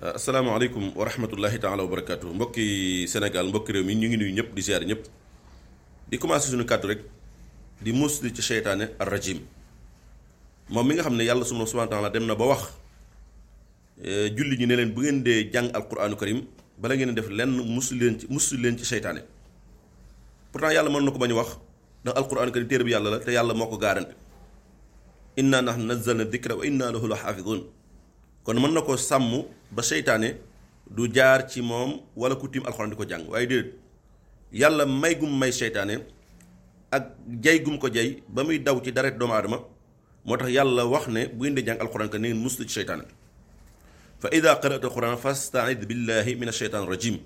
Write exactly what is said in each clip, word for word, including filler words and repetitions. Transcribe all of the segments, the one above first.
asalaamaaleykum wa rahmatullahi taala wa barakaatu mbokki Sénégal mbokki réew mi ñu ngi nuyu ñëpp di ziar ñëpp di commencé suñu kàddu rek di musli ci seytaane ar rajim moom mi nga xam ne yàlla subhaanahu wa taala dem na ba wax julli ñi ne leen bu ngeen dee jàng alquraanu karim bala ngeen def lenn musli leen ci musli leen ci seytaane pourtant yàlla mën na ko bañ a wax ndax alquraanu karim téere bi yàlla la te yàlla moo ko garanti inna nahnu nazzalna dikra wa inna lahu la xaafidun kon mën na ko sàmm ba seytaane du jaar ci moom wala ku tiim alxuraan di ko jàng waaye déedéet yàlla may gum may seytaane ak jay gum ko jay ba muy daw ci deret doomu aadama moo tax yàlla wax ne bu ngeen di jàng alxuraan ka ne ngeen muslu ci seytaane fa ida qara'ta alxuraan fastaid billahi min asheytaan rajim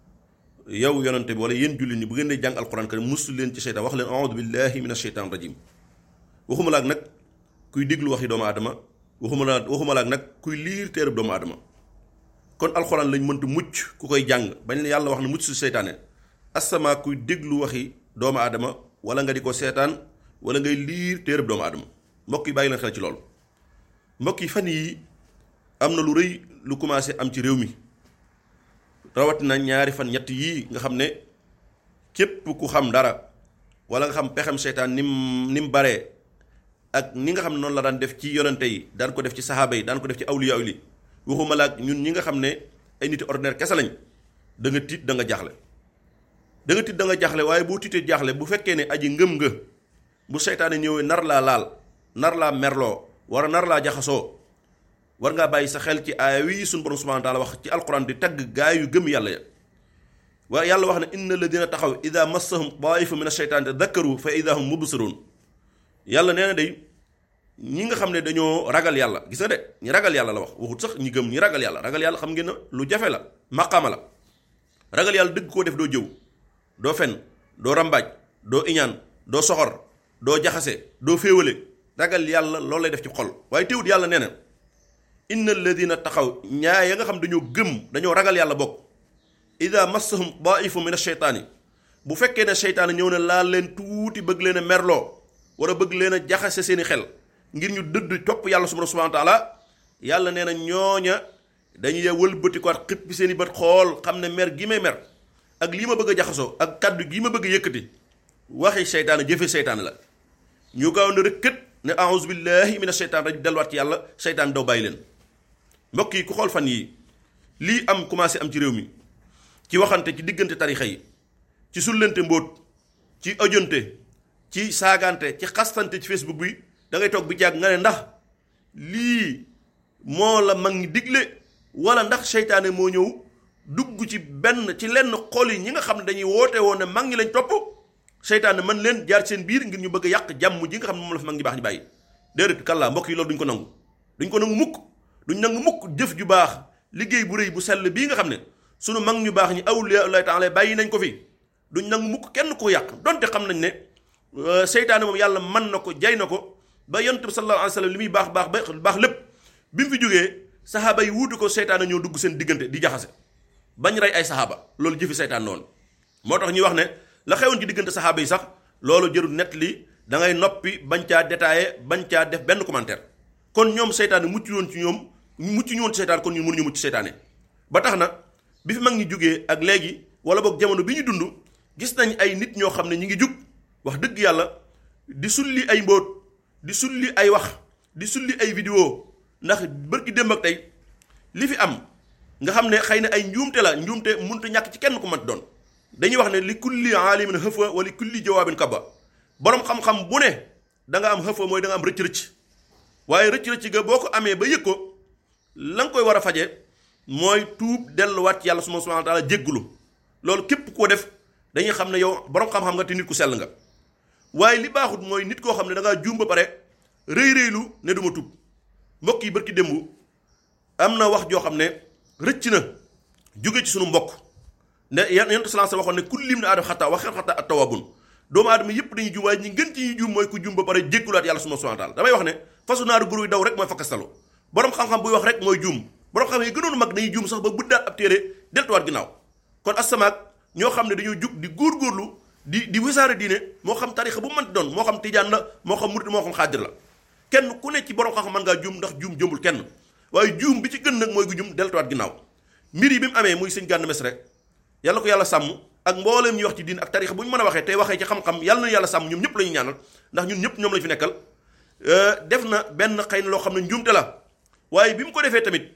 yow yonante bi wala yéen jullit ñi bu ngeen di jàng alxuraan ka ne muslu leen ci seytaan wax leen audu billahi min asheytaan rajim waxuma la ak nag kuy déglu waxi doomu aadama waxuma la waxuma la ak nag kuy liir téereb doomu aadama kon alxuraan lañ mënta mucc ku koy jàng bañ yàlla wax ne mucc si seytaane asama kuy déglu waxi doomu aadama wala nga di ko seetaan wala ngay liir téereb doomu aadama mbokk yi bàyyi leen xel ci loolu mbokk yi fan yi am na lu rëy lu commencé am ci réew mi rawatina ñaari fan ñett yii nga xam ne képp ku xam dara wala nga xam pexem seytaan ni mu ni mu baree ak ni nga xam ne noonu la daan def ci yonante yi daan ko def ci saxaaba yi daan ko def ci awliya yi waxuma la ak ñun ñi nga xam ne ay nit ordinaire kese lañ da nga tiit da nga jaaxle da nga tiit da nga jaaxle waaye boo tiitee jaaxle bu fekkee ne aji ngëm nga bu seytaane ñëwee nar laa laal nar laa merloo war a nar laa jaxasoo war ngaa bàyyi sa xel ci aaya wi suñu borom subhanahu wa taala wax ci alquran di tagg gaa yu gëm yàlla ya waaye yàlla wax ne inna alladina taxaw ida massahum taifa min asheytaan tadakkaru fa ida hum mubsirun yàlla nee na day ñi nga xam ne dañoo ragal yàlla gis nga de ñi ragal yàlla la wax waxut sax ñi gëm ñi ragal yàlla ragal yàlla xam ngeen na lu jafe la maqaama la ragal yàlla dëgg koo def doo jëw doo fen doo rambaaj doo iñaan doo soxor doo jaxase doo féewale ragal yàlla loolu lay def ci xol waaye teewut yàlla nee na inna alladina taxaw ñaa ya nga xam dañoo gëm dañoo ragal yàlla bokk ida massahum daifu min asheytaani bu fekkee ne seytaane ñëw ne laal leen tuuti bëgg leen a merloo wala bëgg leen a jaxase seeni xel ngir ñu dëdd topp yàlla subhanahu wa taala yàlla nee na ñooña dañuy wëlbati ko at xippi seeni bët xool xam ne mer gi may mer ak lii ma bëgg a jaxasoo ak kàddu gi ma bëgg a yëkkati waxi seytaane jëfe seytaane la ñu gaaw na rek kët ne a'uzu billahi mina seytaan rek delluwaat ci yàlla seytaan daw bàyyi leen mbokk yi ku xool fan yi lii am commencé am ci réew mi ci waxante ci diggante tarixa yi ci sullante mbóot ci ajonte ci saagante ci xastante ci Facebook bi da ngay toog bi jàgg nga ne ndax lii moo la mag ñi digle wala ndax seytaane moo ñëw dugg ci benn ci lenn xol yi ñi nga xam ne dañuy woote woon ne mag ñi lañ topp seytaane mën leen jaar seen biir ngir ñu bëgg a yàq jàmm ji nga xam ne moom la fi mag ñi baax ñu bàyyi déedéet kallaa mbokk yi loolu duñ ko nangu duñ ko nangu mukk duñ nangu mukk jëf ju baax liggéey bu rëy bu sell bii nga xam ne sunu mag ñu baax ñi awliya Allah taala bàyyi nañ ko fi duñ nangu mukk kenn ko yàq donte xam nañ ne seytaane moom yàlla mën na ko jay na ko ba yonent bi sallallahu alayhi wa sallam li muy baax baax ba baax lépp bi mu fi jógee saxaaba yi wuutu ko seytaane ñoo dugg seen diggante di jaxase bañ rey ay saxaaba loolu jëfi seytaan noonu moo tax ñuy wax ne la xewoon ci diggante saxaaba yi sax loolu jërul net li da ngay noppi bañ caa détaillé bañ caa def benn commentaire kon ñoom seytaane mucc woon ci ñoom mucc ñu woon ci seytaan kon ñun mënuñu mucc seytaane ba tax na bi fi mag ñi jógee ak léegi wala boog jamono bi ñu dund gis nañ ay nit ñoo xam ne ñi ngi jug wax dëgg yàlla di sulli ay mbóot di sulli ay wax di sulli ay vidéo ndax bërki démb ak tey li fi am nga xam ne xëy na ay njuumte la njuumte mënut a ñàkk ci kenn ku mat doon dañuy wax ne li kulli aalimin xëfa wala li kulli jawaabin kaba boroom xam-xam bu ne da nga am xëfa mooy da nga am rëcc-rëcc waaye rëcc-rëcc ga boo ko amee ba yëg ko la nga koy war a faje mooy tuub delluwaat ci yàlla subhaanahu wa taala jéggulu loolu képp koo def dañuy xam ne yow boroom xam-xam nga te nit ku sell nga waaye li baaxut mooy nit koo xam ne da ngaa juum ba pare rëy rëylu ne duma tub mbokk yi barki démb am na wax joo xam ne rëcc na jóge ci sunu mbokk ne yonent sallallahu alayhi waxoon ne kullu ibni aadama xataa wa xayru xataa at-tawwaabun doomu aadama yëpp dañuy juum waaye ñi gën ci ñuy juum mooy ku juum ba pare jéggulaat yàlla subhaanahu wa taala damay wax ne fasu naaru guru yi daw rek mooy fakkastalu borom xam-xam buy wax rek mooy juum borom xam yi gënoon mag dañuy juum sax ba buddaat ab téere deltuwaat ginnaaw kon asamaak ñoo xam ne dañoo jug di góorgóorlu di di wisaare diine moo xam tarixa bu mënti doon moo xam tijaan la moo xam murid moo xam xaadir la kenn ku ne ci borom xam-xam mën ngaa juum ndax juum jëmbul kenn waaye juum bi ci gën nag mooy gu juum deltuwaat ginnaaw mbir yi bi mu amee muy sëñ Gana Messere rek yàlla ko yàlla sàmm ak mbooleem ñuy wax ci diin ak tarixa bu ñu mën a waxee tey waxee ci xam-xam yàlla na yàlla sàmm ñoom ñëpp la ñu ñaanal ndax ñun ñëpp ñoom lañu fi nekkal def na benn xëy na loo xam ne njuumte la waaye bi mu ko defee tamit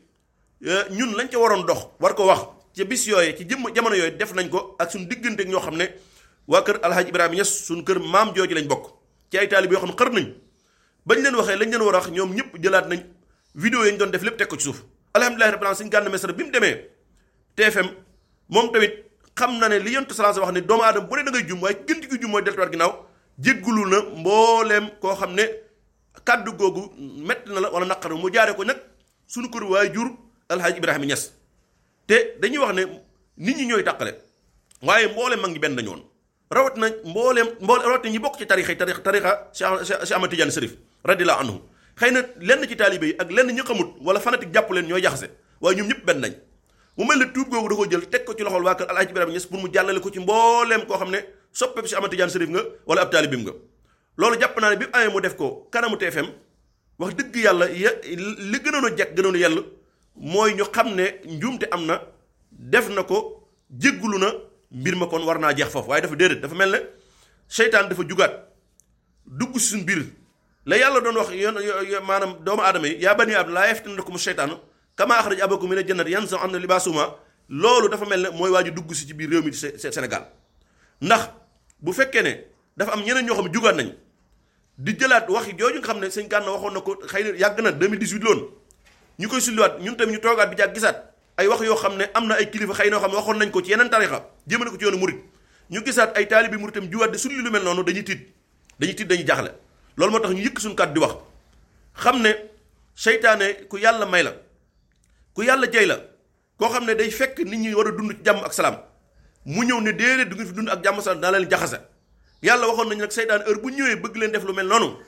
ñun lañ ca waroon dox war ko wax ci bis yooyu ci jëmm jamono yooyu def nañ ko ak suñu diggante ak ñoo xam ne waa kër Alhaji Ibrahima Niass suñu kër maam jooju lañ bokk ci ay taalib yoo xam ne xër nañ bañ leen waxee lañ leen war a wax ñoom ñëpp jëlaat nañ vidéo yi ñu doon def lépp teg ko ci suuf alhamdulilahi rabbil alamin sëñ Gana Messere bi mu demee T F M moom tamit xam na ne li yontu sallallahu wax ne doomu aadama bu ne da ngay jum waaye gën gi jum mooy deltuwaat ginnaaw jéggulu na mbooleem koo xam ne kàddu googu metti na la wala naqar mu jaare ko nag suñu kër waay jur Alhaji Ibrahima Niass te dañuy wax ne nit ñi ñooy tàqale waaye mbooleem mag ñi benn dañu woon rawat na mbooleem mboole rawat na ñi bokk ci tarixa tarixa tarixa Cheikh Ahmad Tidiane Chérif radiyallahu anhu xëy na lenn ci taalibe yi ak lenn ñi xamut wala fanatique jàpp leen ñooy jaxase waaye ñoom ñëpp benn nañ mu mel ne tuub googu da ko jël teg ko ci loxol waa kër Alhaji Ibrahima Niass pour mu jàllale ko ci mbooleem koo xam ne soppeb Cheikh Ahmad Tidiane Chérif nga wala ab taalibim nga loolu jàpp naa ne bi mu amee mu def ko kanamu T F M wax dëgg yàlla ya li gënoon a jekk gënoon a yell mooy ñu xam ne njuumte am na def na ko jéggulu na mbir ma kon war naa jeex foofu waaye dafa déedéet dafa mel ne seytaan dafa jugaat dugg si suñu biir la yàlla doon wax yoon maanaam doomu aadama yi yaa bani aadama laa yaftinannakumu seytaanu kamaa axraja abawaykum mina jannati yanzi'u anhum libaasahuma loolu dafa mel ne mooy waa ji dugg si ci biir réew mi di Sénégal ndax bu fekkee ne dafa am ñeneen ñoo xam ne jugaat nañ di jëlaat wax jooju nga xam ne sëñ Gana waxoon na ko xëy na yàgg na deux mille dix-huit loon ñu koy sulliwaat ñun tamit ñu toogaat bi jàg gisaat ay wax yoo xam ne am na ay kilifa xëy na yoo xam ne waxoon nañ ko ci yeneen tarixa jëmale ko ci yoonu murit ñu gisaat ay taalibi murit tam juwaat di sulli lu mel noonu dañuy tiit dañuy tiit dañuy jaaxle loolu moo tax ñu yëkk suñu kàddu di wax xam ne seytaane ku yàlla may la ku yàlla jay la koo xam ne day fekk nit ñi war a dund ci jàmm ak salaam mu ñëw ne déedéet du ngeen fi dund ak jàmm salaam daa leen jaxase yàlla waxoon nañu nag seytaane heure bu ñëwee bëgg leen def lu mel noonu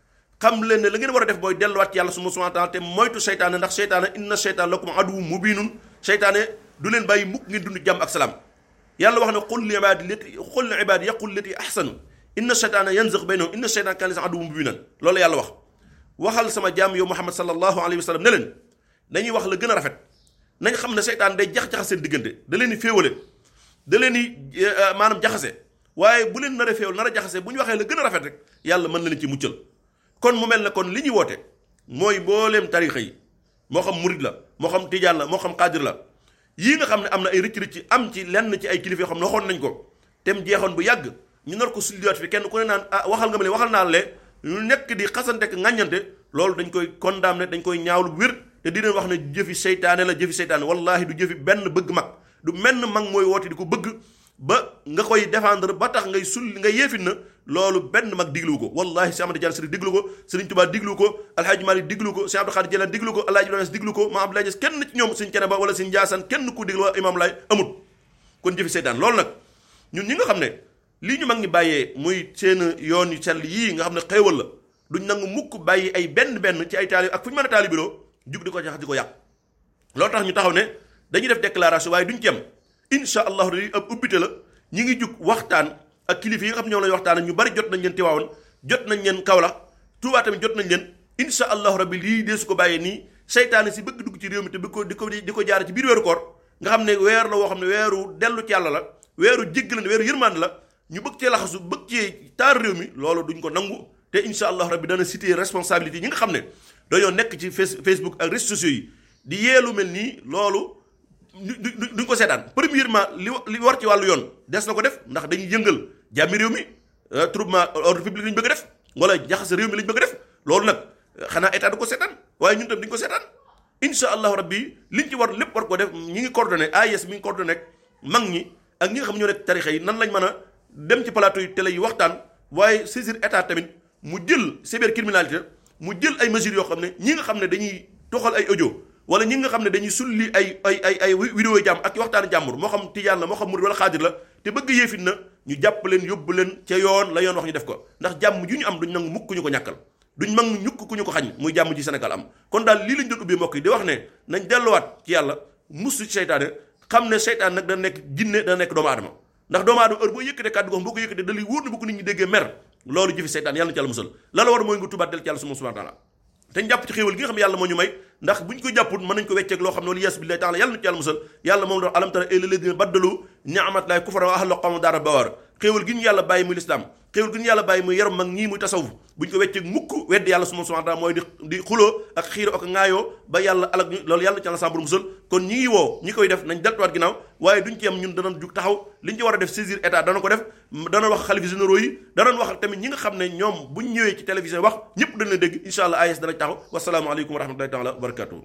xam leen ne la ngeen war a def mooy delluwaat ci yàlla subhaanahu wa taala te moytu seytaane ndax seytaane inna seytaane lakum aduwwun mubiinun seytaane du leen bàyyi mukk ngeen dund jàmm ak salaam yàlla wax ne qul li ibaadi lati qul li ibaadi yaqul lati ahsanu inna seytaane yanzighu baynahum inna seytaane kaana linsaani aduwwun mubiinan loolu yàlla wax waxal sama jaam yow Muhammad sallallahu alayhi wa sallam ne leen dañuy wax la gën a rafet nañ xam ne seytaan day jax-jaxas seen diggante da leen di féewale da leen di maanaam jaxase waaye bu leen nar a féewal nar a jaxase bu ñu waxee la gën a rafet rek yàlla mën na leen ci muccal kon mu mel ne kon li ñuy woote mooy mbooleem tarixa yi moo xam murid la moo xam tijaan la moo xam xaadir la yii nga xam ne am na ay rëcc-rëcc am ci lenn ci ay kilifa yoo xam ne waxoon nañ ko te mu jeexoon bu yàgg ñu nar ko sulliwaat fi kenn ku ne naan ah waxal nga ma ne waxal naa le ñu nekk di xasante ak ŋàññante loolu dañ koy condamné dañ koy ñaawlu wér te di leen wax ne jëfi seytaane la jëfi seytaane wallahi du jëfi benn bëgg mag du menn mag mooy woote di ko bëgg ba nga koy défendre ba tax ngay sul nga yeefin na loolu benn mag diglu ko wallahi Cheikh Ahmad Tidiane Chérif diglu ko Serigne Touba diglu ko Alhaji Malick diglu ko Cheikh Abdou Khadir Jilani diglu ko Alhaji Ibrahima diglu ko Ma Abdoulaye Niass kenn ci ñoom Serigne Thiénaba wala Serigne Ndiassane kenn ku diglu Imam Laye amut kon jëfi seytaan loolu nag ñun ñi nga xam ne lii ñu mag ñi bàyyee muy seen yoon yu sell yii nga xam ne xéewal la duñ nangu mukk bàyyi ay benn benn ci ay taalib ak fu ñu mën a taalibiroo jug di ko jaxas di ko yàq loolu tax ñu taxaw ne dañuy def déclaration waaye duñ ci am insha allahu rabbi ab ubbite la ñi ngi jug waxtaan ak kilifa yi nga xam ne ñoom lañu waxtaan ñu bari jot nañ leen Tiwaawan jot nañ leen Kaolack Tuubaa tamit jot nañ leen insha allahu rabbi lii dee su ko bàyyee nii seytaane si bëgg dugg ci réew mi te bëgg ko di ko di ko jaare ci biir weeru koor nga xam ne weer la woo xam ne weeru dellu ci yàlla la weeru jégg la weeru yërmande la ñu bëgg cee laxasu bëgg cee taar réew mi loolu duñ ko nangu te insha allahu rabbi dana citer responsabilité ñi nga xam ne dañoo nekk ci Facebook ak réseaux sociaux yi di yeelu mel nii loolu duñ ko seetaan premièrement li li war ci wàllu yoon des na ko def ndax dañuy yëngal jàmmi réew mi troublement ordre public lañ bëgg a def wala jaxase réew mi lañ bëgg a def loolu nag xanaa état du ko seetaan waaye ñun tam duñ ko seetaan insha allahu rabbi liñ ci war lépp war ko def ñi ngi coordonné A I S mi ngi coordonné mag ñi ak ñi nga xam ñoo nekk tarixa yi nan lañ mën a dem ci plateau yi télé yi waxtaan waaye saisir état tamit mu jël cybercriminalité mu jël ay mesures yoo xam ne ñi nga xam ne dañuy toxal ay audio wala ñi nga xam ne dañuy sulli ay ay ay ay vidéo jàmm ak waxtaan jàmbur moo xam tijaan la moo xam murid wala xaadir la te bëgg yéefit na ñu jàpp leen yóbbu leen ca yoon la yoon wax ñu def ko ndax jàmm ju ñu am duñ nangu mukk ku ñu ko ñàkkal duñ nangu ñukk ku ñu ko xañ muy jàmm ji Sénégal am kon daal lii lañ doon ubbee mbokk yi di wax ne nañ delluwaat ci yàlla musu ci seytaane xam ne seytaan nag dana nekk jinne dana nekk doomu aadama ndax doomu aadama heure boo yëkkatee kàddu goo xam boo ko yëkkatee da lay wóor na bu ko nit ñi déggee mer loolu jëfi seytaan yàlla na ci yàlla musal la la war mooy nga tubaat del ci yàlla subhanahu wa taala te ñu jàpp ci xéewal gi nga xam ne yàlla moo ñu may ndax buñ ko jàpput mën nañ ko wecceeg loo xam ne wala yes billahi taala yàlla na ci yàlla musal yàlla moom la alam tara ila ladina baddalu ni'matallahi kufran wa ahlu qawma daara bawar xéewal gi ñu yàlla bàyyi muy lislaam xéewal gi ñu yàlla bàyyi muy yaram mag ñii muy tasawuf buñ ko wecceeg mukk weddi yàlla subhanahu wa ta'ala mooy di di xuloo ak xiiro ak ŋaayoo ba yàlla alak ñu loolu yàlla na ci yàlla sàmbur musal kon ñi ngi woo ñi koy def nañ deltuwaat ginnaaw waaye duñ ci yem ñun danañ jug taxaw liñ ci war a def saisir état dana ko def danañ wax xalifa généraux yi danañ wax tamit ñi nga xam ne ñoom buñ ñëwee ci télévision wax ñëpp dañ leen dégg incha allah A E S dana taxaw wasalaamu aleykum wa rahmatullahi taala wa barakatuh